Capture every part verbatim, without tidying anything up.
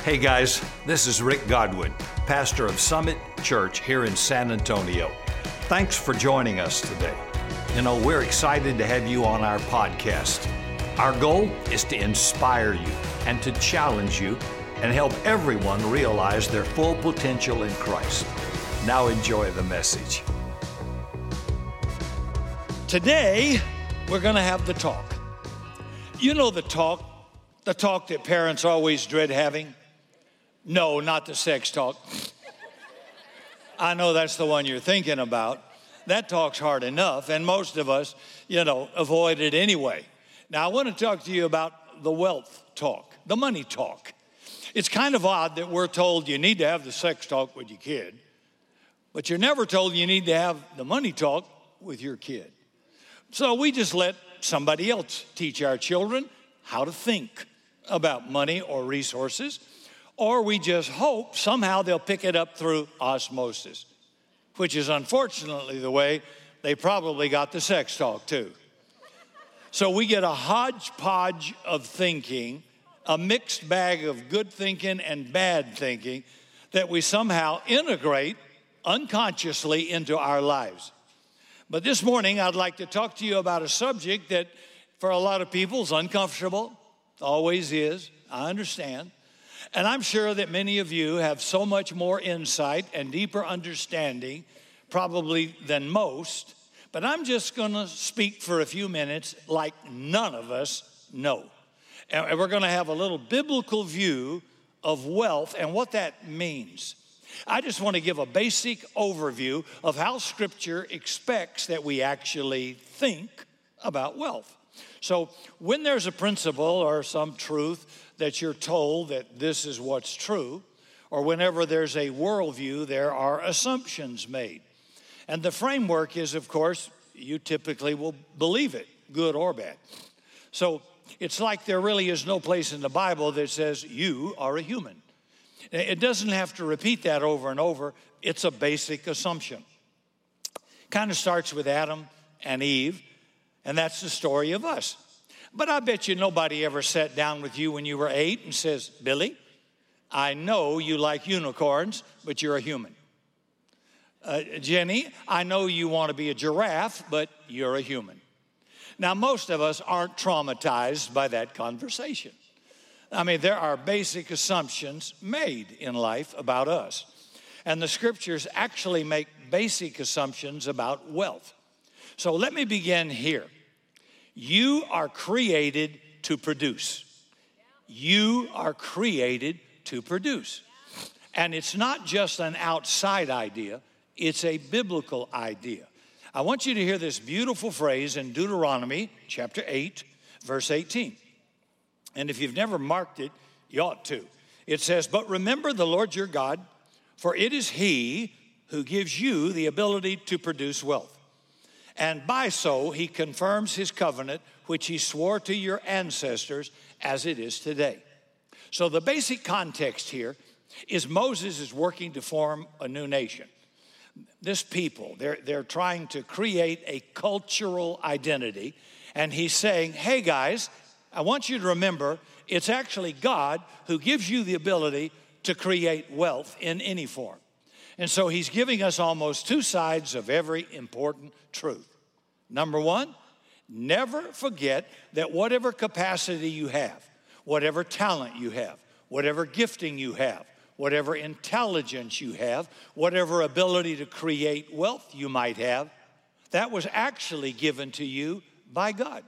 Hey guys, this is Rick Godwin, pastor of Summit Church here in San Antonio. Thanks for joining us today. You know, we're excited to have you on our podcast. Our goal is to inspire you and to challenge you and help everyone realize their full potential in Christ. Now enjoy the message. Today, we're going to have the talk. You know the talk, the talk that parents always dread having? No, not the sex talk. I know that's the one you're thinking about. That talk's hard enough, and most of us, you know, avoid it anyway. Now, I want to talk to you about the wealth talk, the money talk. It's kind of odd that we're told you need to have the sex talk with your kid, but you're never told you need to have the money talk with your kid. So we just let somebody else teach our children how to think about money or resources, or we just hope somehow they'll pick it up through osmosis, which is unfortunately the way they probably got the sex talk too. So we get a hodgepodge of thinking, a mixed bag of good thinking and bad thinking that we somehow integrate unconsciously into our lives. But this morning, I'd like to talk to you about a subject that for a lot of people is uncomfortable, always is, I understand. And I'm sure that many of you have so much more insight and deeper understanding probably than most, but I'm just going to speak for a few minutes like none of us know. And we're going to have a little biblical view of wealth and what that means. I just want to give a basic overview of how Scripture expects that we actually think about wealth. So when there's a principle or some truth that you're told that this is what's true, or whenever there's a worldview, there are assumptions made. And the framework is, of course, you typically will believe it, good or bad. So it's like there really is no place in the Bible that says you are a human. It doesn't have to repeat that over and over. It's a basic assumption. Kind of starts with Adam and Eve, and that's the story of us. But I bet you nobody ever sat down with you when you were eight and says, Billy, I know you like unicorns, but you're a human. Uh, Jenny, I know you want to be a giraffe, but you're a human. Now, most of us aren't traumatized by that conversation. I mean, there are basic assumptions made in life about us. And the Scriptures actually make basic assumptions about wealth. So let me begin here. You are created to produce. You are created to produce. And it's not just an outside idea, it's a biblical idea. I want you to hear this beautiful phrase in Deuteronomy chapter eight, verse eighteen. And if you've never marked it, you ought to. It says, but remember the Lord your God, for it is He who gives you the ability to produce wealth. And by so, He confirms His covenant, which He swore to your ancestors as it is today. So the basic context here is Moses is working to form a new nation. This people, they're, they're trying to create a cultural identity. And he's saying, hey guys, I want you to remember, it's actually God who gives you the ability to create wealth in any form. And so he's giving us almost two sides of every important truth. Number one, never forget that whatever capacity you have, whatever talent you have, whatever gifting you have, whatever intelligence you have, whatever ability to create wealth you might have, that was actually given to you by God.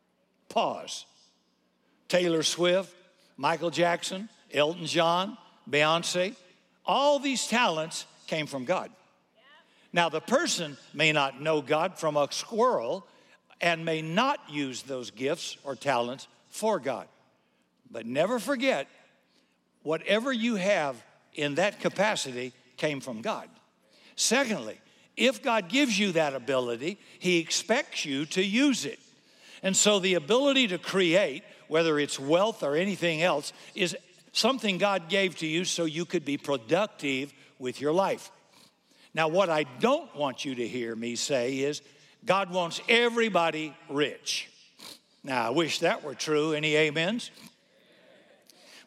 Pause. Taylor Swift, Michael Jackson, Elton John, Beyonce, all these talents came from God. Now, the person may not know God from a squirrel and may not use those gifts or talents for God. But never forget, whatever you have in that capacity came from God. Secondly, if God gives you that ability, He expects you to use it. And so the ability to create, whether it's wealth or anything else, is something God gave to you so you could be productive with your life. Now, what I don't want you to hear me say is, God wants everybody rich. Now, I wish that were true. Any amens?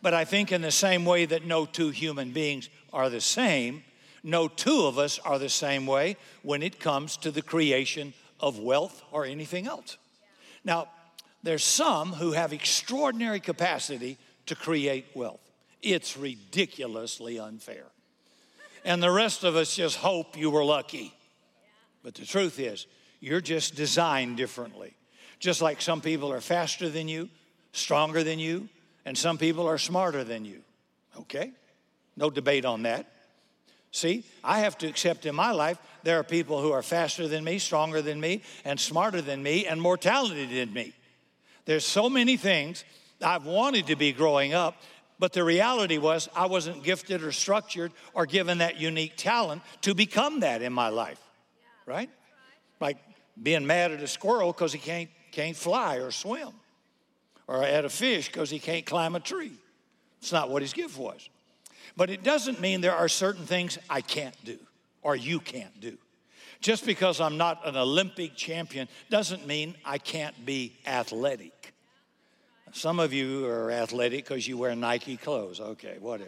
But I think in the same way that no two human beings are the same, no two of us are the same way when it comes to the creation of wealth or anything else. Now, there's some who have extraordinary capacity to create wealth. It's ridiculously unfair. And the rest of us just hope you were lucky. But the truth is, you're just designed differently. Just like some people are faster than you, stronger than you, and some people are smarter than you. Okay? No debate on that. See, I have to accept in my life there are people who are faster than me, stronger than me, and smarter than me, and more talented than me. There's so many things I've wanted to be growing up, but the reality was I wasn't gifted or structured or given that unique talent to become that in my life, right? Like being mad at a squirrel because he can't, can't fly or swim, or at a fish because he can't climb a tree. It's not what his gift was. But it doesn't mean there are certain things I can't do or you can't do. Just because I'm not an Olympic champion doesn't mean I can't be athletic. Some of you are athletic because you wear Nike clothes. Okay, whatever.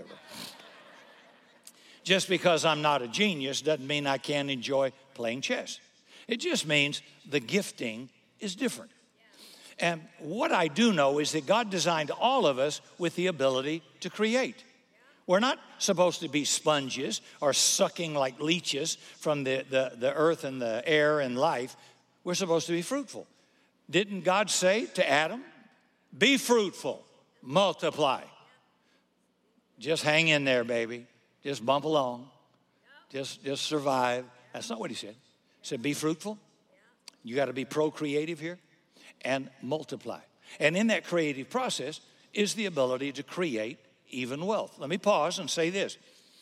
Just because I'm not a genius doesn't mean I can't enjoy playing chess. It just means the gifting is different. And what I do know is that God designed all of us with the ability to create. We're not supposed to be sponges or sucking like leeches from the, the, the earth and the air and life. We're supposed to be fruitful. Didn't God say to Adam, be fruitful, multiply? Just hang in there, baby. Just bump along. Just, just survive. That's not what he said. He said, be fruitful. You got to be procreative here and multiply. And in that creative process is the ability to create even wealth. Let me pause and say this.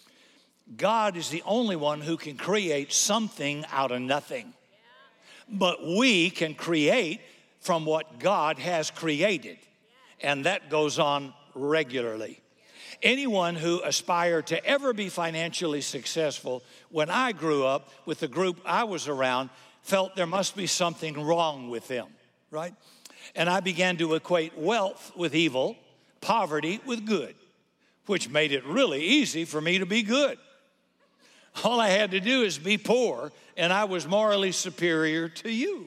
God is the only one who can create something out of nothing. But we can create from what God has created. And that goes on regularly. Anyone who aspired to ever be financially successful, when I grew up with the group I was around, felt there must be something wrong with them, right? And I began to equate wealth with evil, poverty with good, which made it really easy for me to be good. All I had to do is be poor, and I was morally superior to you.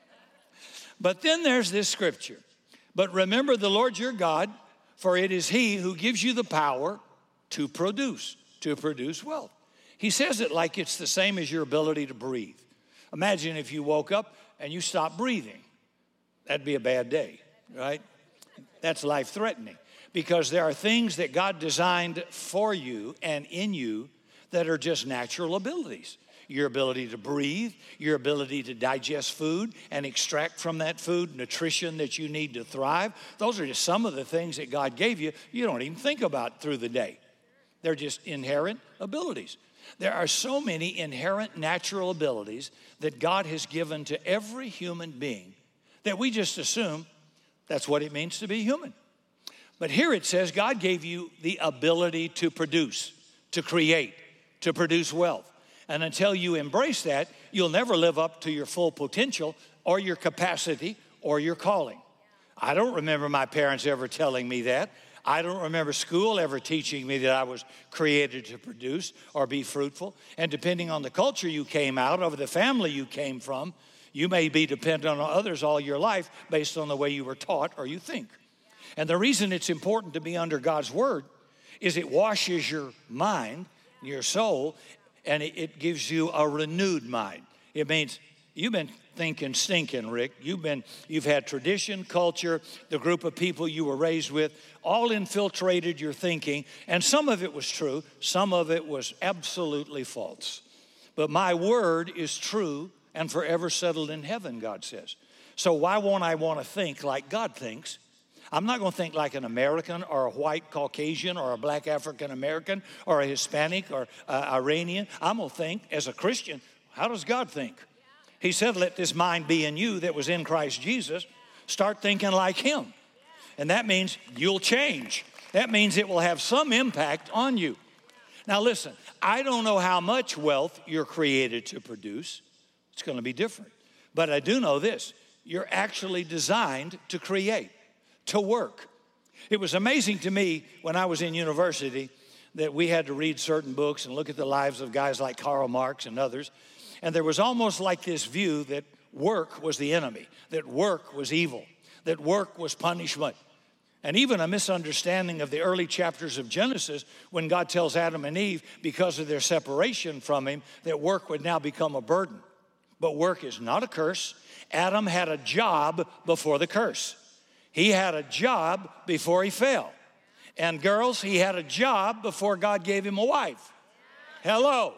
But then there's this scripture. But remember the Lord your God, for it is he who gives you the power to produce, to produce wealth. He says it like it's the same as your ability to breathe. Imagine if you woke up and you stopped breathing. That'd be a bad day, right? That's life-threatening. Because there are things that God designed for you and in you that are just natural abilities. Your ability to breathe, your ability to digest food and extract from that food nutrition that you need to thrive. Those are just some of the things that God gave you you don't even think about through the day. They're just inherent abilities. There are so many inherent natural abilities that God has given to every human being that we just assume that's what it means to be human. But here it says God gave you the ability to produce, to create, to produce wealth. And until you embrace that, you'll never live up to your full potential or your capacity or your calling. I don't remember my parents ever telling me that. I don't remember school ever teaching me that I was created to produce or be fruitful. And depending on the culture you came out of, the family you came from, you may be dependent on others all your life based on the way you were taught or you think. And the reason it's important to be under God's word is it washes your mind, your soul, and it, it gives you a renewed mind. It means you've been thinking stinking, Rick. You've been, you've had tradition, culture, the group of people you were raised with, all infiltrated your thinking. And some of it was true. Some of it was absolutely false. But my word is true and forever settled in heaven, God says. So why won't I want to think like God thinks? I'm not going to think like an American or a white Caucasian or a black African American or a Hispanic or uh, Iranian. I'm going to think as a Christian, how does God think? He said, let this mind be in you that was in Christ Jesus. Start thinking like him. And that means you'll change. That means it will have some impact on you. Now listen, I don't know how much wealth you're created to produce. It's going to be different. But I do know this. You're actually designed to create, to work. It was amazing to me when I was in university that we had to read certain books and look at the lives of guys like Karl Marx and others. And there was almost like this view that work was the enemy, that work was evil, that work was punishment. And even a misunderstanding of the early chapters of Genesis when God tells Adam and Eve, because of their separation from him, that work would now become a burden. But work is not a curse. Adam had a job before the curse. He had a job before he fell. And girls, he had a job before God gave him a wife. Hello.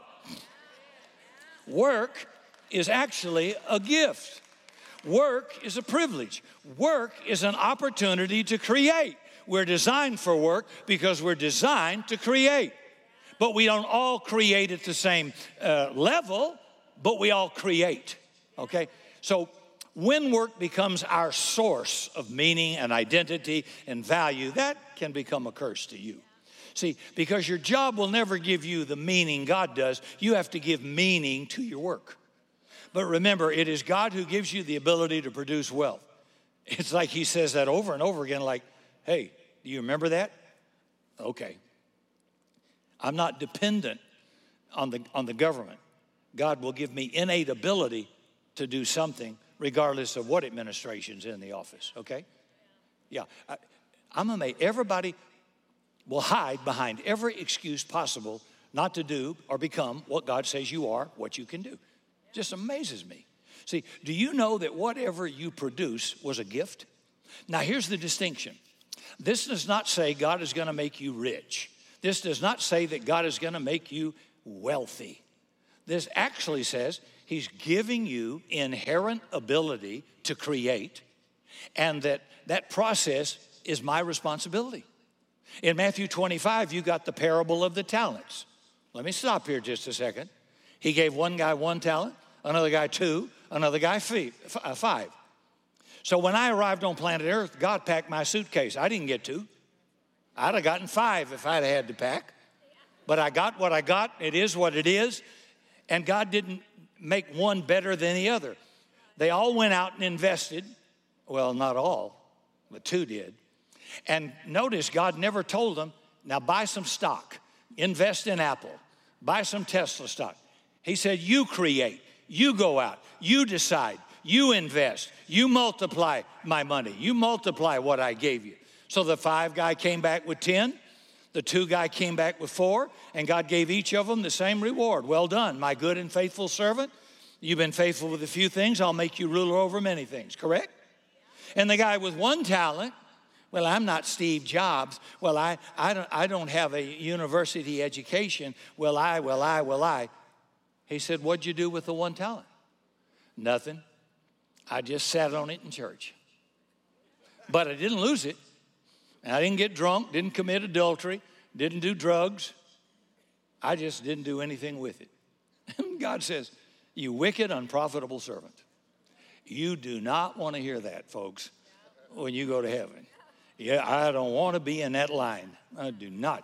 Work is actually a gift. Work is a privilege. Work is an opportunity to create. We're designed for work because we're designed to create. But we don't all create at the same uh, level, but we all create, okay? So when work becomes our source of meaning and identity and value, that can become a curse to you. See, because your job will never give you the meaning God does, you have to give meaning to your work. But remember, it is God who gives you the ability to produce wealth. It's like he says that over and over again, like, hey, do you remember that? Okay. I'm not dependent on the, on the government. God will give me innate ability to do something regardless of what administration's in the office, okay? Yeah, I, I'm amazed. Everybody will hide behind every excuse possible not to do or become what God says you are, what you can do. Just amazes me. See, do you know that whatever you produce was a gift? Now, here's the distinction. This does not say God is going to make you rich. This does not say that God is going to make you wealthy. This actually says he's giving you inherent ability to create, and that that process is my responsibility. In Matthew twenty-five, you got the parable of the talents. Let me stop here just a second. He gave one guy one talent, another guy two, another guy five. So when I arrived on planet Earth, God packed my suitcase. I didn't get two. I'd have gotten five if I'd had to pack. But I got what I got. It is what it is. And God didn't make one better than the other. They all went out and invested. Well, not all, but two did. And notice God never told them, now buy some stock, invest in Apple, buy some Tesla stock. He said, you create, you go out, you decide, you invest, you multiply my money, you multiply what I gave you. So the five guy came back with ten, the two guy came back with four, and God gave each of them the same reward. Well done, my good and faithful servant. You've been faithful with a few things, I'll make you ruler over many things, correct? And the guy with one talent, well, I'm not Steve Jobs. Well, I, I, don't, I don't have a university education. Well, I, well, I, well, I. He said, what'd you do with the one talent? Nothing. I just sat on it in church. But I didn't lose it. I didn't get drunk, didn't commit adultery, didn't do drugs. I just didn't do anything with it. And God says, you wicked, unprofitable servant. You do not want to hear that, folks, when you go to heaven. Yeah, I don't want to be in that line. I do not.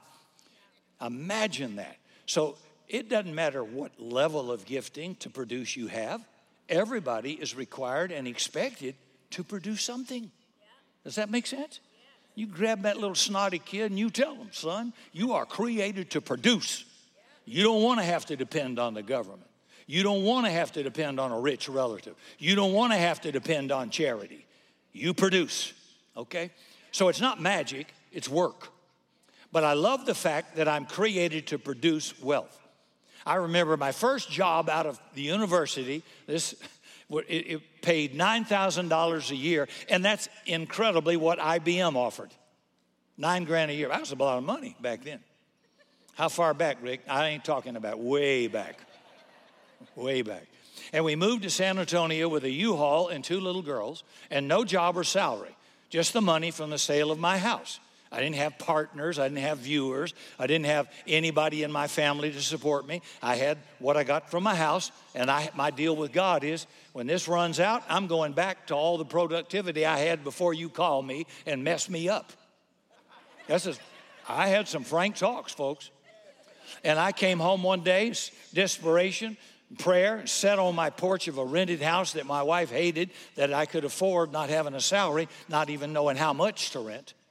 Imagine that. So it doesn't matter what level of gifting to produce you have. Everybody is required and expected to produce something. Does that make sense? You grab that little snotty kid and you tell him, son, you are created to produce. You don't want to have to depend on the government. You don't want to have to depend on a rich relative. You don't want to have to depend on charity. You produce, okay? So it's not magic, it's work. But I love the fact that I'm created to produce wealth. I remember my first job out of the university, this it, it paid nine thousand dollars a year, and that's incredibly what I B M offered. Nine grand a year. That was a lot of money back then. How far back, Rick? I ain't talking about way back. Way back. And we moved to San Antonio with a U-Haul and two little girls, and no job or salary. Just the money from the sale of my house. I didn't have partners. I didn't have viewers. I didn't have anybody in my family to support me. I had what I got from my house, and I, my deal with God is when this runs out, I'm going back to all the productivity I had before you call me and mess me up. That's just, I had some frank talks, folks. And I came home one day, desperation, prayer, sat on my porch of a rented house that my wife hated, that I could afford, not having a salary, not even knowing how much to rent.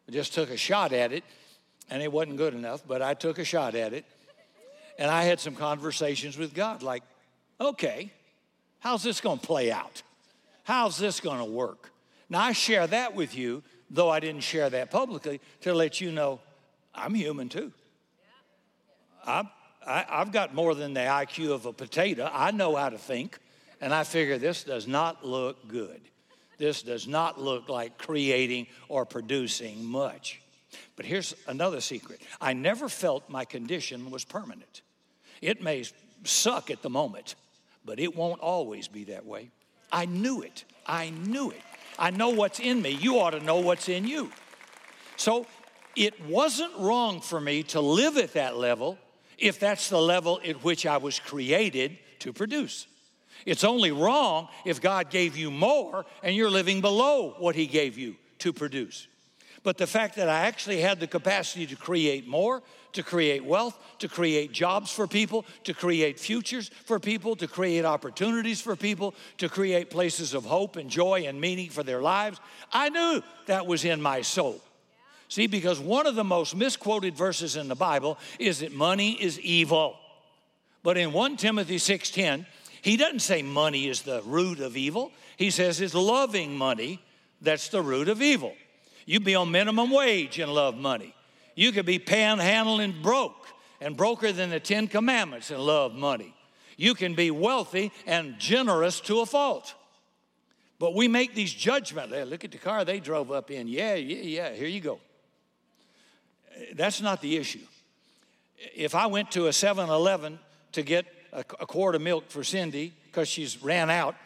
I just took a shot at it, and it wasn't good enough, but I took a shot at it. And I had some conversations with God like, okay, how's this going to play out? How's this going to work? Now, I share that with you, though I didn't share that publicly, to let you know I'm human too. I'm, I, I've got more than the I Q of a potato. I know how to think, and I figure this does not look good. This does not look like creating or producing much. But here's another secret. I never felt my condition was permanent. It may suck at the moment, but it won't always be that way. I knew it. I knew it. I know what's in me. You ought to know what's in you. So it wasn't wrong for me to live at that level if that's the level at which I was created to produce. It's only wrong if God gave you more and you're living below what he gave you to produce. But the fact that I actually had the capacity to create more, to create wealth, to create jobs for people, to create futures for people, to create opportunities for people, to create places of hope and joy and meaning for their lives, I knew that was in my soul. See, because one of the most misquoted verses in the Bible is that money is evil. But in First Timothy six ten, he doesn't say money is the root of evil. He says it's loving money that's the root of evil. You be on minimum wage and love money. You could be panhandling broke and broker than the Ten Commandments and love money. You can be wealthy and generous to a fault. But we make these judgments. Hey, look at the car they drove up in. Yeah, yeah, yeah, here you go. That's not the issue. If I went to a seven eleven to get a, a quart of milk for Cindy because she's ran out,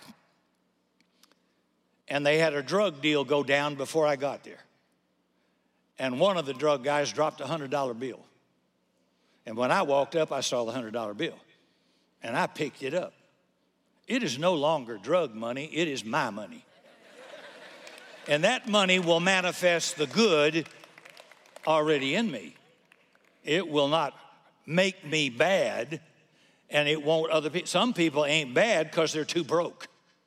and they had a drug deal go down before I got there, and one of the drug guys dropped a one hundred dollar bill. And when I walked up, I saw the one hundred dollar bill. And I picked it up. It is no longer drug money. It is my money. And that money will manifest the good already in me. It will not make me bad, and it won't other people. Some people ain't bad because they're too broke.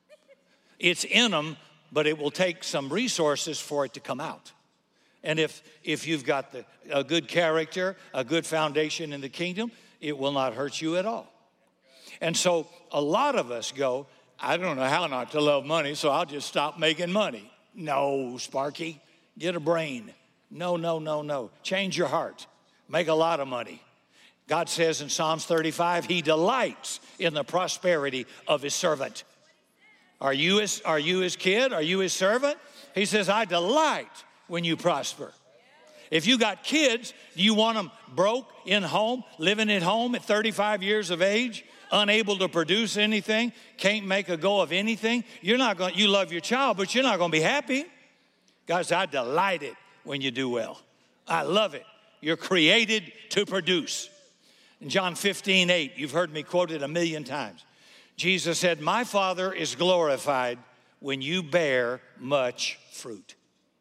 It's in them, but it will take some resources for it to come out. And if, if you've got the, a good character, a good foundation in the kingdom, it will not hurt you at all. And so a lot of us go, I don't know how not to love money, so I'll just stop making money. No, Sparky, get a brain. No, no, no, no. Change your heart. Make a lot of money. God says in Psalms thirty-five, he delights in the prosperity of his servant. Are you his, are you his kid? Are you his servant? He says, I delight when you prosper. If you got kids, do you want them broke in home, living at home at thirty-five years of age, unable to produce anything, can't make a go of anything? You're not going. You love your child, but you're not going to be happy. Guys, I delight it when you do well. I love it. You're created to produce. In John fifteen eight, you've heard me quote it a million times. Jesus said, my Father is glorified when you bear much fruit.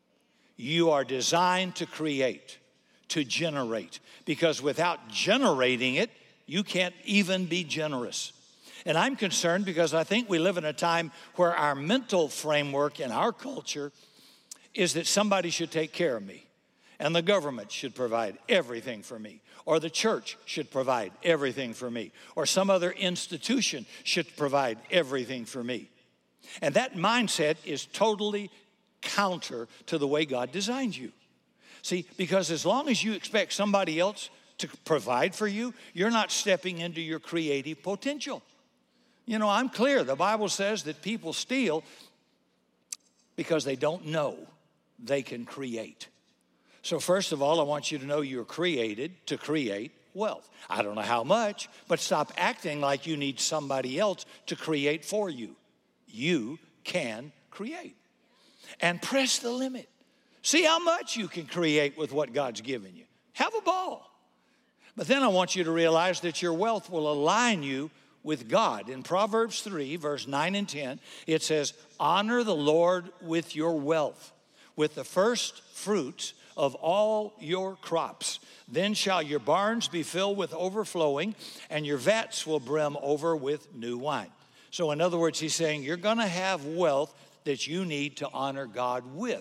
You are designed to create, to generate, because without generating it, you can't even be generous. And I'm concerned because I think we live in a time where our mental framework in our culture is that somebody should take care of me, and the government should provide everything for me, or the church should provide everything for me, or some other institution should provide everything for me. And that mindset is totally counter to the way God designed you. See, because as long as you expect somebody else to provide for you, you're not stepping into your creative potential. You know, I'm clear. The Bible says that people steal because they don't know they can create. So first of all, I want you to know you're created to create wealth. I don't know how much, but stop acting like you need somebody else to create for you. You can create. And press the limit. See how much you can create with what God's given you. Have a ball. But then I want you to realize that your wealth will align you with God. In Proverbs three, verse nine and ten, it says, honor the Lord with your wealth, with the first fruits of all your crops. Then shall your barns be filled with overflowing, and your vats will brim over with new wine. So in other words, he's saying you're going to have wealth that you need to honor God with.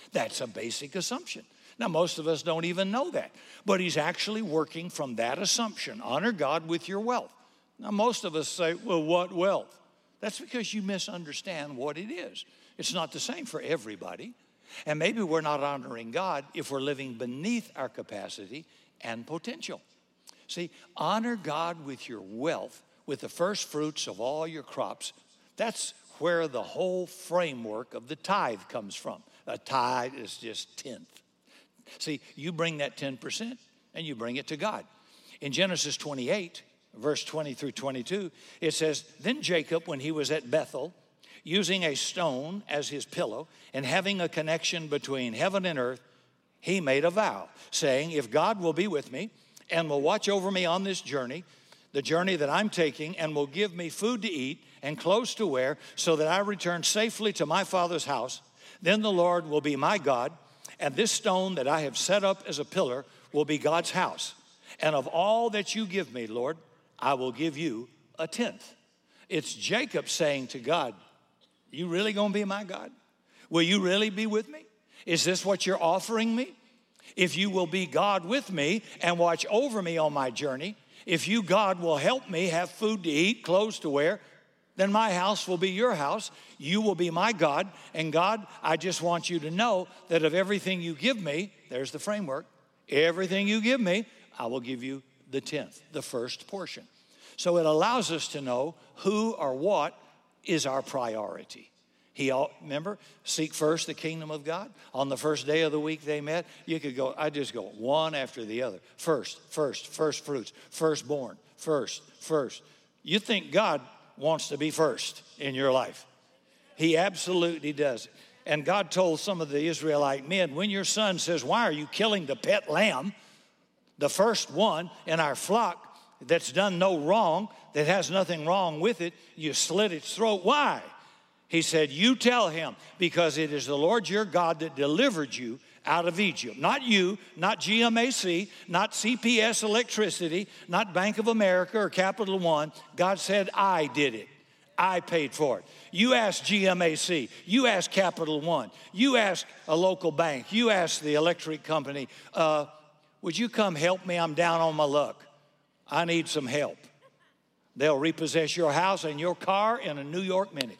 That's a basic assumption. Now, most of us don't even know that, but he's actually working from that assumption. Honor God with your wealth. Now, most of us say, well, what wealth? That's because you misunderstand what it is. It's not the same for everybody. And maybe we're not honoring God if we're living beneath our capacity and potential. See, honor God with your wealth, with the first fruits of all your crops. That's where the whole framework of the tithe comes from. A tithe is just tenth. See, you bring that ten percent and you bring it to God. In Genesis twenty-eight, verse twenty through twenty-two, it says, then Jacob, when he was at Bethel, using a stone as his pillow and having a connection between heaven and earth, he made a vow, saying, if God will be with me and will watch over me on this journey, the journey that I'm taking, and will give me food to eat and clothes to wear so that I return safely to my father's house, then the Lord will be my God, and this stone that I have set up as a pillar will be God's house. And of all that you give me, Lord, I will give you a tenth. It's Jacob saying to God, you really gonna be my God? Will you really be with me? Is this what you're offering me? If you will be God with me and watch over me on my journey, if you, God, will help me have food to eat, clothes to wear, then my house will be your house. You will be my God. And God, I just want you to know that of everything you give me, there's the framework, everything you give me, I will give you the tenth, the first portion. So it allows us to know who or what is our priority. He, remember, seek first the kingdom of God. On the first day of the week they met, you could go, I just go one after the other. First, first, first fruits, firstborn, first, first. You think God wants to be first in your life. He absolutely does. And God told some of the Israelite men, when your son says, why are you killing the pet lamb, the first one in our flock that's done no wrong, that has nothing wrong with it, you slit its throat. Why? He said, you tell him, because it is the Lord your God that delivered you out of Egypt. Not you, not G M A C, not C P S Electricity, not Bank of America or Capital One. God said, I did it. I paid for it. You ask G M A C, you ask Capital One, you ask a local bank, you ask the electric company, uh, would you come help me? I'm down on my luck. I need some help. They'll repossess your house and your car in a New York minute.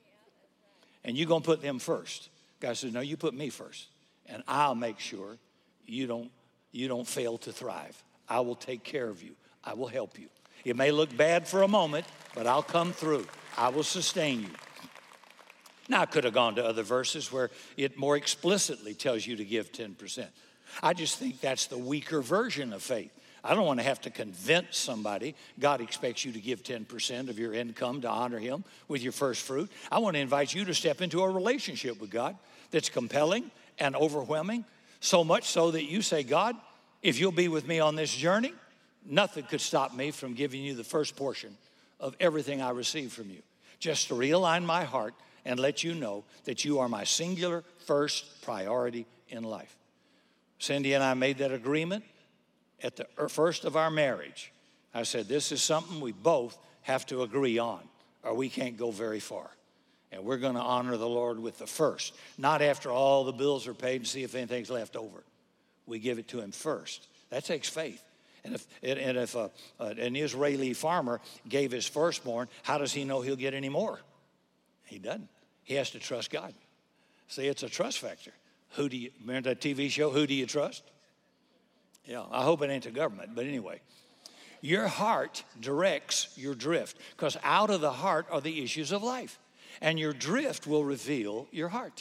And you're going to put them first. God says, no, you put me first. And I'll make sure you don't, you don't fail to thrive. I will take care of you. I will help you. It may look bad for a moment, but I'll come through. I will sustain you. Now, I could have gone to other verses where it more explicitly tells you to give ten percent. I just think that's the weaker version of faith. I don't want to have to convince somebody God expects you to give ten percent of your income to honor him with your first fruit. I want to invite you to step into a relationship with God that's compelling and overwhelming, so much so that you say, God, if you'll be with me on this journey, nothing could stop me from giving you the first portion of everything I receive from you. Just to realign my heart and let you know that you are my singular first priority in life. Cindy and I made that agreement at the first of our marriage. I said, this is something we both have to agree on, or we can't go very far. And we're going to honor the Lord with the first, not after all the bills are paid and see if anything's left over. We give it to him first. That takes faith. And if, and if a, an Israeli farmer gave his firstborn, how does he know he'll get any more? He doesn't. He has to trust God. See, it's a trust factor. Who do you, remember that T V show, Who Do You Trust? Yeah, I hope it ain't the government, but anyway. Your heart directs your drift, because out of the heart are the issues of life. And your drift will reveal your heart.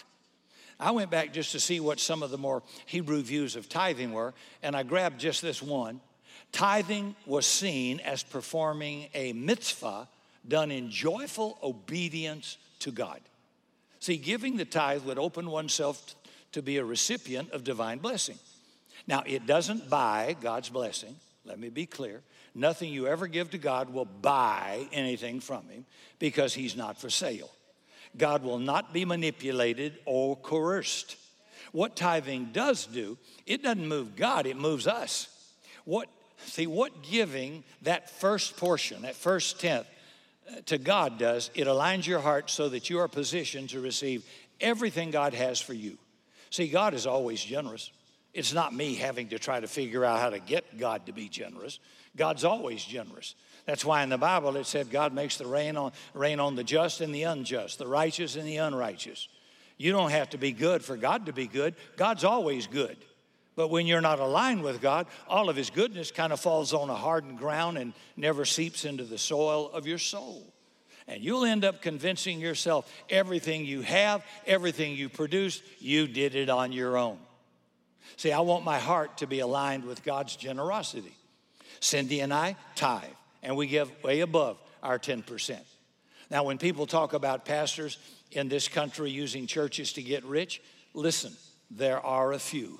I went back just to see what some of the more Hebrew views of tithing were, and I grabbed just this one. Tithing was seen as performing a mitzvah done in joyful obedience to God. See, giving the tithe would open oneself to be a recipient of divine blessing. Now, it doesn't buy God's blessing. Let me be clear. Nothing you ever give to God will buy anything from him, because he's not for sale. God will not be manipulated or coerced. What tithing does do, it doesn't move God, it moves us. What, see, what giving that first portion, that first tenth to God does, it aligns your heart so that you are positioned to receive everything God has for you. See, God is always generous. It's not me having to try to figure out how to get God to be generous. God's always generous. That's why in the Bible it said God makes the rain on, rain on the just and the unjust, the righteous and the unrighteous. You don't have to be good for God to be good. God's always good. But when you're not aligned with God, all of his goodness kind of falls on a hardened ground and never seeps into the soil of your soul. And you'll end up convincing yourself everything you have, everything you produce, you did it on your own. See, I want my heart to be aligned with God's generosity. Cindy and I tithe, and we give way above our ten percent. Now, when people talk about pastors in this country using churches to get rich, listen, there are a few,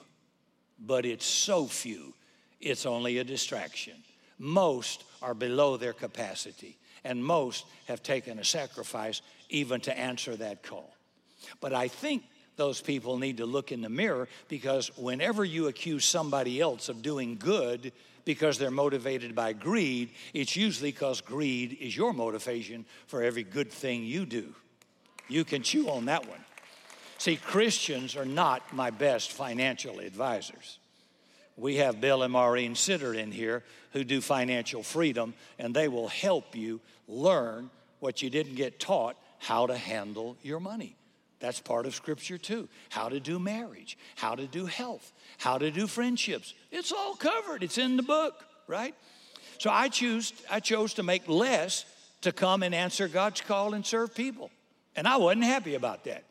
but it's so few, it's only a distraction. Most are below their capacity, and most have taken a sacrifice even to answer that call. But I think those people need to look in the mirror, because whenever you accuse somebody else of doing good because they're motivated by greed, it's usually because greed is your motivation for every good thing you do. You can chew on that one. See, Christians are not my best financial advisors. We have Bill and Maureen Sitter in here who do financial freedom, and they will help you learn what you didn't get taught, how to handle your money. That's part of Scripture too. How to do marriage, how to do health, how to do friendships. It's all covered. It's in the book, right? So I choose, I chose to make less to come and answer God's call and serve people. And I wasn't happy about that.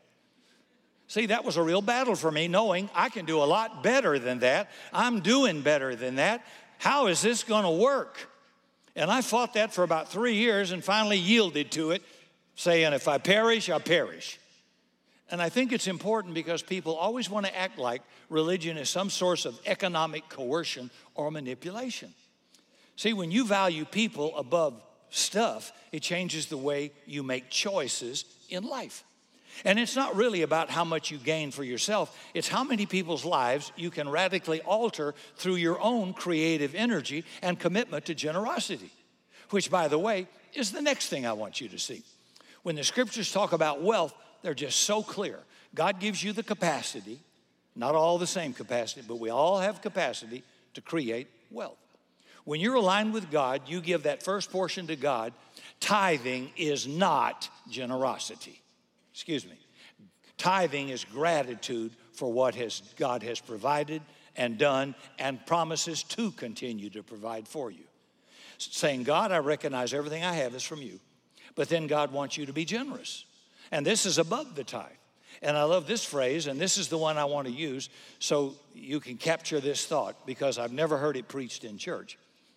See, that was a real battle for me, knowing I can do a lot better than that. I'm doing better than that. How is this going to work? And I fought that for about three years and finally yielded to it, saying, if I perish, I perish. And I think it's important because people always want to act like religion is some source of economic coercion or manipulation. See, when you value people above stuff, it changes the way you make choices in life. And it's not really about how much you gain for yourself. It's how many people's lives you can radically alter through your own creative energy and commitment to generosity, which, by the way, is the next thing I want you to see. When the scriptures talk about wealth, they're just so clear. God gives you the capacity, not all the same capacity, but we all have capacity to create wealth. When you're aligned with God, you give that first portion to God. Tithing is not generosity. Excuse me. Tithing is gratitude for what has, God has provided and done and promises to continue to provide for you. Saying, God, I recognize everything I have is from you. But then God wants you to be generous. And this is above the tithe. And I love this phrase, and this is the one I want to use so you can capture this thought, because I've never heard it preached in church.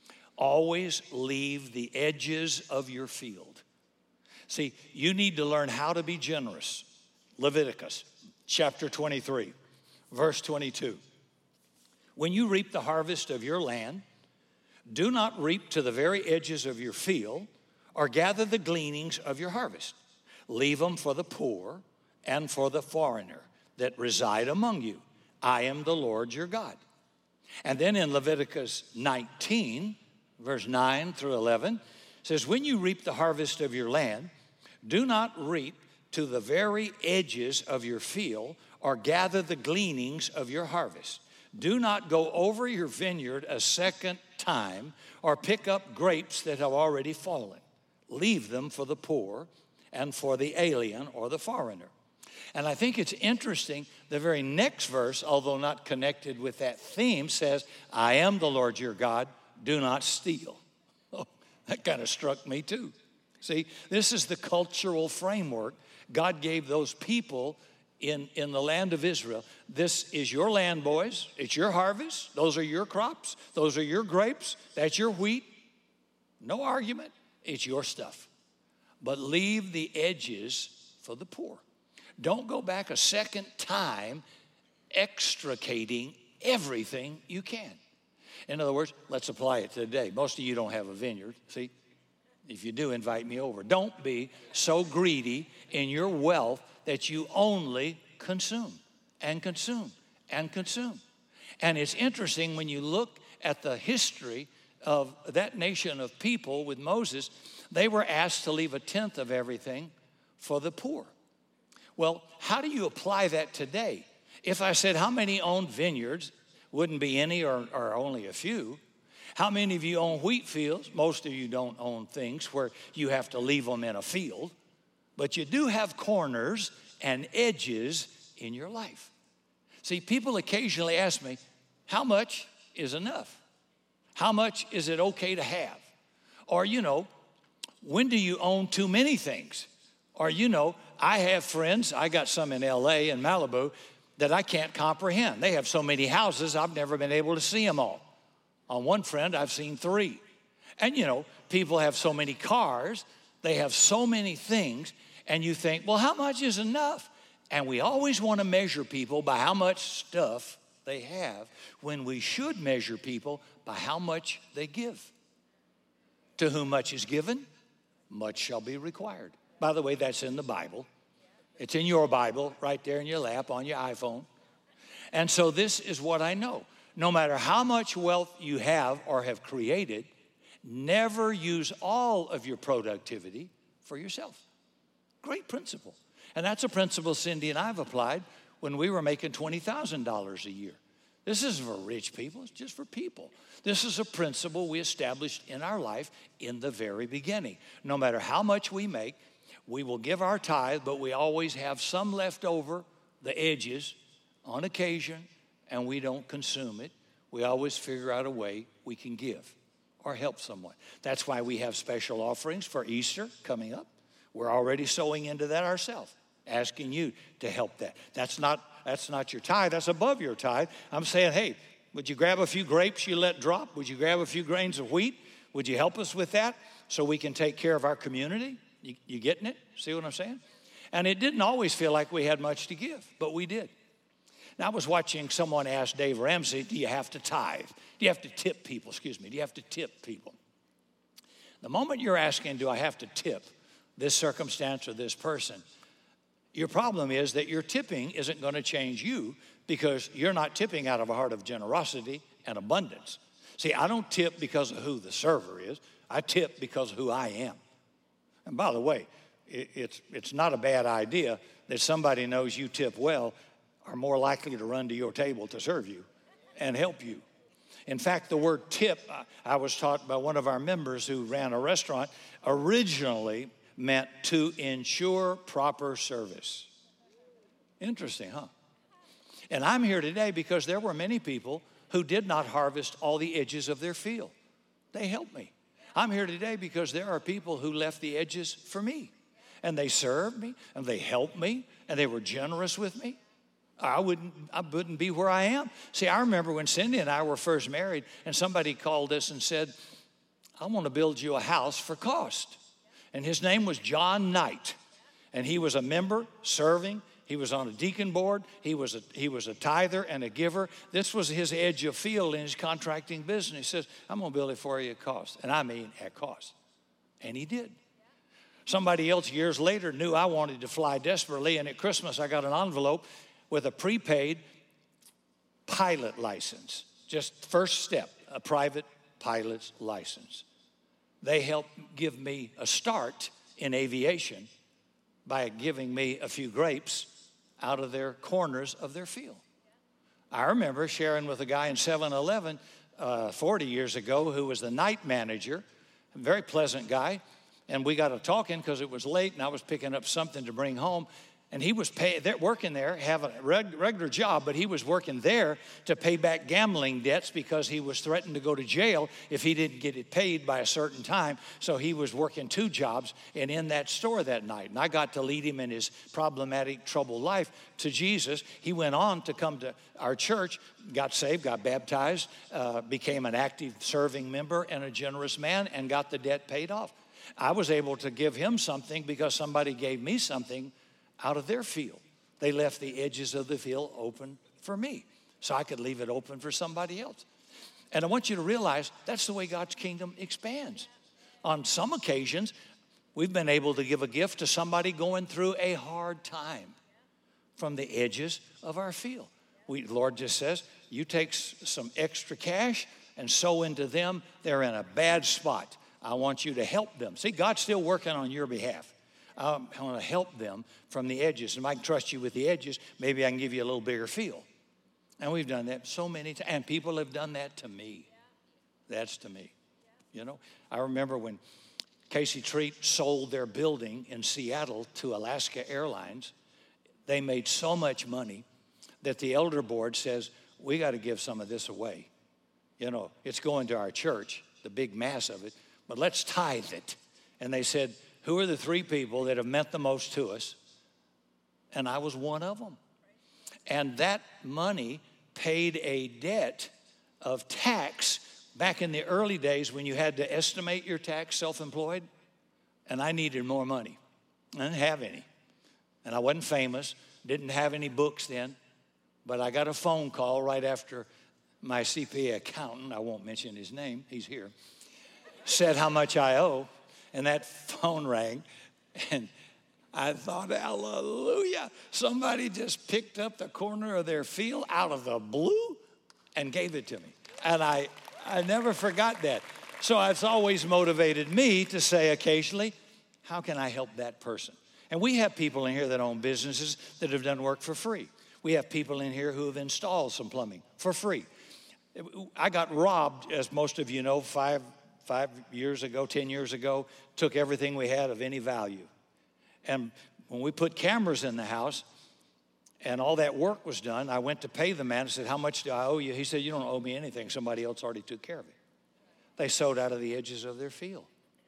Always leave the edges of your field. See, you need to learn how to be generous. Leviticus chapter twenty-three, verse twenty-two. When you reap the harvest of your land, do not reap to the very edges of your field or gather the gleanings of your harvest. Leave them for the poor and for the foreigner that reside among you. I am the Lord your God. And then in Leviticus nineteen, verse nine through eleven, says, when you reap the harvest of your land, do not reap to the very edges of your field or gather the gleanings of your harvest. Do not go over your vineyard a second time or pick up grapes that have already fallen. Leave them for the poor and for the alien or the foreigner. And I think it's interesting, the very next verse, although not connected with that theme, says, I am the Lord your God, do not steal. Oh, that kind of struck me too. See, this is the cultural framework God gave those people in, in the land of Israel. This is your land, boys. It's your harvest. Those are your crops. Those are your grapes. That's your wheat. No argument. It's your stuff. But leave the edges for the poor. Don't go back a second time extricating everything you can. In other words, let's apply it today. Most of you don't have a vineyard. See, if you do, invite me over. Don't be so greedy in your wealth that you only consume and consume and consume. And it's interesting when you look at the history of that nation of people with Moses, they were asked to leave a tenth of everything for the poor. Well, how do you apply that today? If I said, how many own vineyards? Wouldn't be any or, or only a few. How many of you own wheat fields? Most of you don't own things where you have to leave them in a field. But you do have corners and edges in your life. See, people occasionally ask me, how much is enough? How much is it okay to have? Or, you know, when do you own too many things? Or, you know, I have friends, I got some in L A and Malibu, that I can't comprehend. They have so many houses, I've never been able to see them all. On one friend, I've seen three. And, you know, people have so many cars, they have so many things, and you think, well, how much is enough? And we always want to measure people by how much stuff they have, when we should measure people by how much they give. To whom much is given, much shall be required. By the way, that's in the Bible. It's in your Bible, right there in your lap on your iPhone. And so this is what I know. No matter how much wealth you have or have created, never use all of your productivity for yourself. Great principle. And that's a principle Cindy and I have applied when we were making twenty thousand dollars a year. This isn't for rich people, it's just for people. This is a principle we established in our life in the very beginning. No matter how much we make, we will give our tithe, but we always have some left over, the edges, on occasion, and we don't consume it. We always figure out a way we can give or help someone. That's why we have special offerings for Easter coming up. We're already sowing into that ourselves, asking you to help that. That's not, that's not your tithe, that's above your tithe. I'm saying, hey, would you grab a few grapes you let drop? Would you grab a few grains of wheat? Would you help us with that so we can take care of our community? You, you getting it? See what I'm saying? And it didn't always feel like we had much to give, but we did. Now, I was watching someone ask Dave Ramsey, do you have to tithe? Do you have to tip people? Excuse me. Do you have to tip people? The moment you're asking, do I have to tip this circumstance or this person, your problem is that your tipping isn't going to change you because you're not tipping out of a heart of generosity and abundance. See, I don't tip because of who the server is. I tip because of who I am. And by the way, it, it's, it's not a bad idea that somebody knows you tip well are more likely to run to your table to serve you and help you. In fact, the word tip, I was taught by one of our members who ran a restaurant, originally meant to ensure proper service. Interesting, huh? And I'm here today because there were many people who did not harvest all the edges of their field. They helped me. I'm here today because there are people who left the edges for me. And they served me, and they helped me, and they were generous with me. I wouldn't, I wouldn't be where I am. See, I remember when Cindy and I were first married, and somebody called us and said, I want to build you a house for cost. And his name was John Knight. And he was a member serving. He was on a deacon board. He was a, he was a tither and a giver. This was his edge of field in his contracting business. He says, I'm going to build it for you at cost. And I mean at cost. And he did. Somebody else years later knew I wanted to fly desperately. And at Christmas, I got an envelope with a prepaid pilot license. Just first step, a private pilot's license. They helped give me a start in aviation by giving me a few grapes out of their corners of their field. I remember sharing with a guy in seven eleven uh, forty years ago who was the night manager, a very pleasant guy, and we got to talking because it was late and I was picking up something to bring home. And he was pay, they're working there, having a reg, regular job, but he was working there to pay back gambling debts because he was threatened to go to jail if he didn't get it paid by a certain time. So he was working two jobs and in that store that night. And I got to lead him in his problematic, troubled life to Jesus. He went on to come to our church, got saved, got baptized, uh, became an active serving member and a generous man, and got the debt paid off. I was able to give him something because somebody gave me something out of their field. They left the edges of the field open for me so I could leave it open for somebody else. And I want you to realize that's the way God's kingdom expands. On some occasions, we've been able to give a gift to somebody going through a hard time from the edges of our field. We, the Lord just says, you take some extra cash and sow into them. They're in a bad spot. I want you to help them. See, God's still working on your behalf. Um, I want to help them from the edges. And if I can trust you with the edges, maybe I can give you a little bigger field. And we've done that so many times. And people have done that to me. That's to me. You know, I remember when Casey Treat sold their building in Seattle to Alaska Airlines. They made so much money that the elder board says, we got to give some of this away. You know, it's going to our church, the big mass of it, but let's tithe it. And they said, who are the three people that have meant the most to us? And I was one of them. And that money paid a debt of tax back in the early days when you had to estimate your tax self-employed. And I needed more money. I didn't have any. And I wasn't famous, didn't have any books then. But I got a phone call right after my C P A accountant, I won't mention his name, he's here, said how much I owe. And that phone rang, and I thought, hallelujah. Somebody just picked up the corner of their field out of the blue and gave it to me. And I, I never forgot that. So it's always motivated me to say occasionally, how can I help that person? And we have people in here that own businesses that have done work for free. We have people in here who have installed some plumbing for free. I got robbed, as most of you know, five, five years ago, ten years ago, took everything we had of any value. And when we put cameras in the house and all that work was done, I went to pay the man and said, how much do I owe you? He said, you don't owe me anything. Somebody else already took care of it. They sowed out of the edges of their field.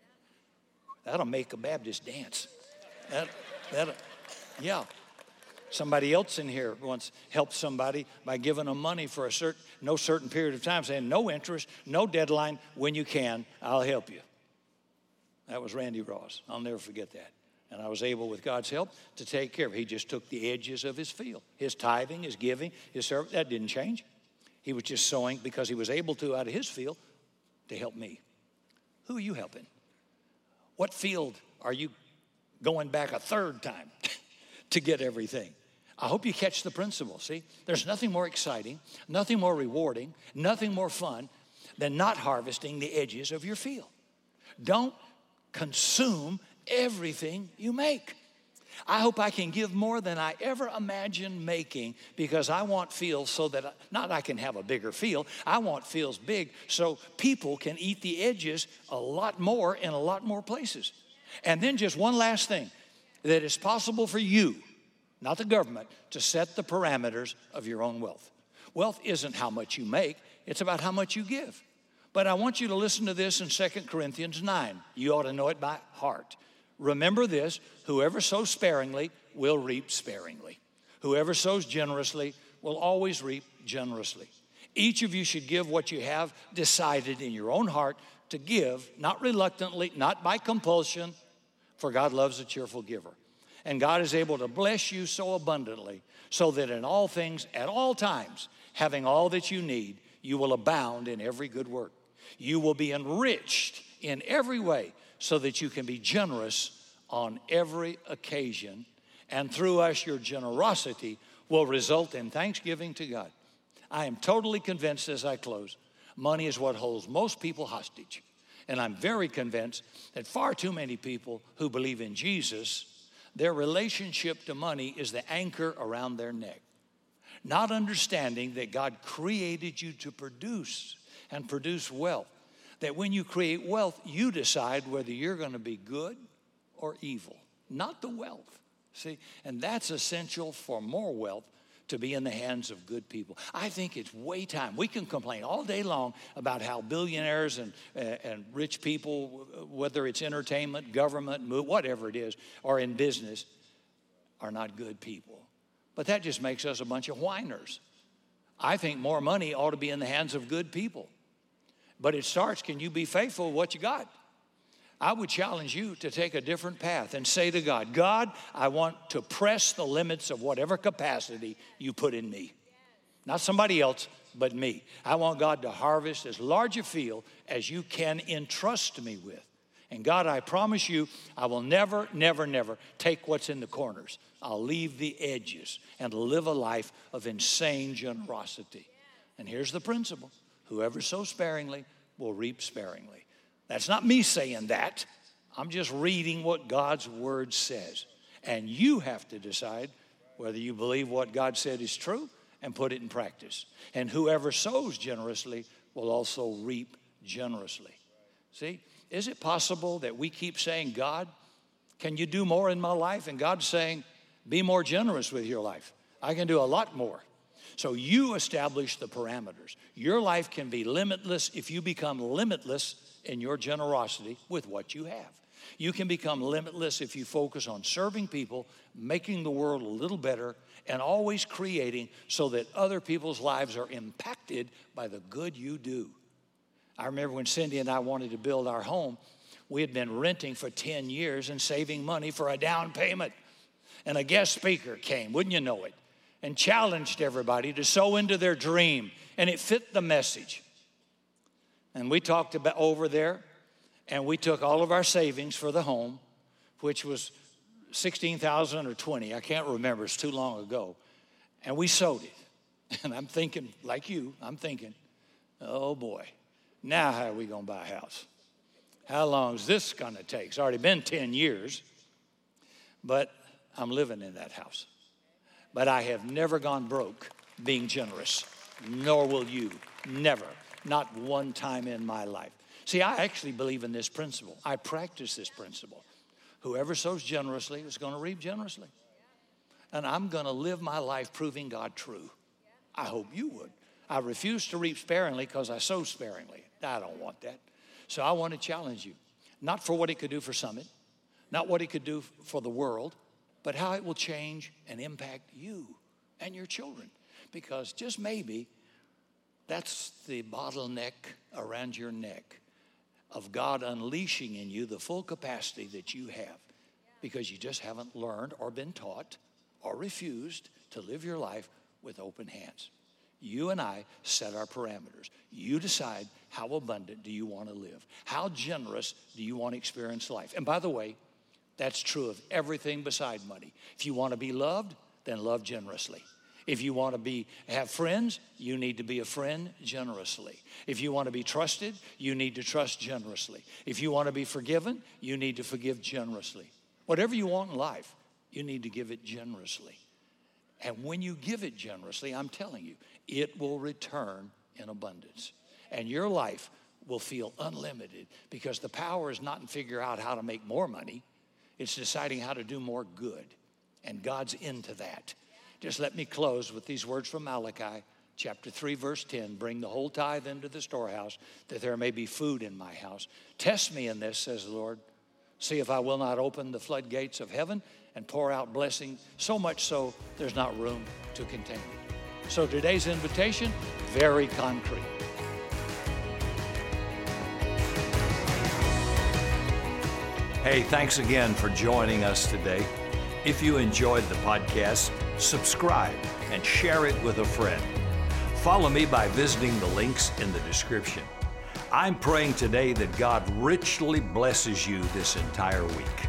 That'll make a Baptist dance. That, that, yeah. Somebody else in here once helped somebody by giving them money for a certain, no certain period of time, saying no interest, no deadline. When you can, I'll help you. That was Randy Ross. I'll never forget that. And I was able, with God's help, to take care of it. He just took the edges of his field. His tithing, his giving, his service, that didn't change. He was just sowing because he was able to out of his field to help me. Who are you helping? What field are you going back a third time to get everything? I hope you catch the principle, see? There's nothing more exciting, nothing more rewarding, nothing more fun than not harvesting the edges of your field. Don't consume everything you make. I hope I can give more than I ever imagined making because I want fields so that, I, not I can have a bigger field, I want fields big so people can eat the edges a lot more in a lot more places. And then just one last thing, that it's possible for you, not the government, to set the parameters of your own wealth. Wealth isn't how much you make, it's about how much you give. But I want you to listen to this in Second Corinthians nine. You ought to know it by heart. Remember this, whoever sows sparingly will reap sparingly. Whoever sows generously will always reap generously. Each of you should give what you have decided in your own heart to give, not reluctantly, not by compulsion, for God loves a cheerful giver. And God is able to bless you so abundantly so that in all things, at all times, having all that you need, you will abound in every good work. You will be enriched in every way so that you can be generous on every occasion. And through us, your generosity will result in thanksgiving to God. I am totally convinced as I close, money is what holds most people hostage. And I'm very convinced that far too many people who believe in Jesus, their relationship to money is the anchor around their neck. Not understanding that God created you to produce and produce wealth. That when you create wealth, you decide whether you're going to be good or evil, not the wealth. See, and that's essential for more wealth to be in the hands of good people. I think it's way time. We can complain all day long about how billionaires and, uh, and rich people, whether it's entertainment, government, whatever it is, or in business, are not good people. But that just makes us a bunch of whiners. I think more money ought to be in the hands of good people. But it starts, can you be faithful with what you got? I would challenge you to take a different path and say to God, God, I want to press the limits of whatever capacity you put in me. Not somebody else, but me. I want God to harvest as large a field as you can entrust me with. And God, I promise you, I will never, never, never take what's in the corners. I'll leave the edges and live a life of insane generosity. And here's the principle. Whoever sows sparingly will reap sparingly. That's not me saying that. I'm just reading what God's word says. And you have to decide whether you believe what God said is true and put it in practice. And whoever sows generously will also reap generously. See, is it possible that we keep saying, God, can you do more in my life? And God's saying, be more generous with your life. I can do a lot more. So you establish the parameters. Your life can be limitless if you become limitless in your generosity with what you have. You can become limitless if you focus on serving people, making the world a little better, and always creating so that other people's lives are impacted by the good you do. I remember when Cindy and I wanted to build our home, we had been renting for ten years and saving money for a down payment. And a guest speaker came, wouldn't you know it, and challenged everybody to sow into their dream. And it fit the message. And we talked about over there, and we took all of our savings for the home, which was sixteen thousand dollars or twenty, I can't remember, it's too long ago. And we sowed it. And I'm thinking, like you, I'm thinking, oh boy, now how are we gonna buy a house? How long is this gonna take? It's already been ten years, but I'm living in that house. But I have never gone broke being generous, nor will you, never, not one time in my life. See, I actually believe in this principle. I practice this principle. Whoever sows generously is going to reap generously. And I'm going to live my life proving God true. I hope you would. I refuse to reap sparingly because I sow sparingly. I don't want that. So I want to challenge you, not for what it could do for Summit, not what it could do for the world, but how it will change and impact you and your children. Because just maybe that's the bottleneck around your neck of God unleashing in you the full capacity that you have, because you just haven't learned or been taught or refused to live your life with open hands. You and I set our parameters. You decide how abundant do you want to live? How generous do you want to experience life? And by the way, that's true of everything beside money. If you want to be loved, then love generously. If you want to be have friends, you need to be a friend generously. If you want to be trusted, you need to trust generously. If you want to be forgiven, you need to forgive generously. Whatever you want in life, you need to give it generously. And when you give it generously, I'm telling you, it will return in abundance. And your life will feel unlimited, because the power is not in figuring out how to make more money. It's deciding how to do more good. And God's into that. Just let me close with these words from Malachi chapter three, verse ten. Bring the whole tithe into the storehouse, that there may be food in my house. Test me in this, says the Lord. See if I will not open the floodgates of heaven and pour out blessing, so much so there's not room to contain it. So today's invitation, very concrete. Hey, thanks again for joining us today. If you enjoyed the podcast, subscribe and share it with a friend. Follow me by visiting the links in the description. I'm praying today that God richly blesses you this entire week.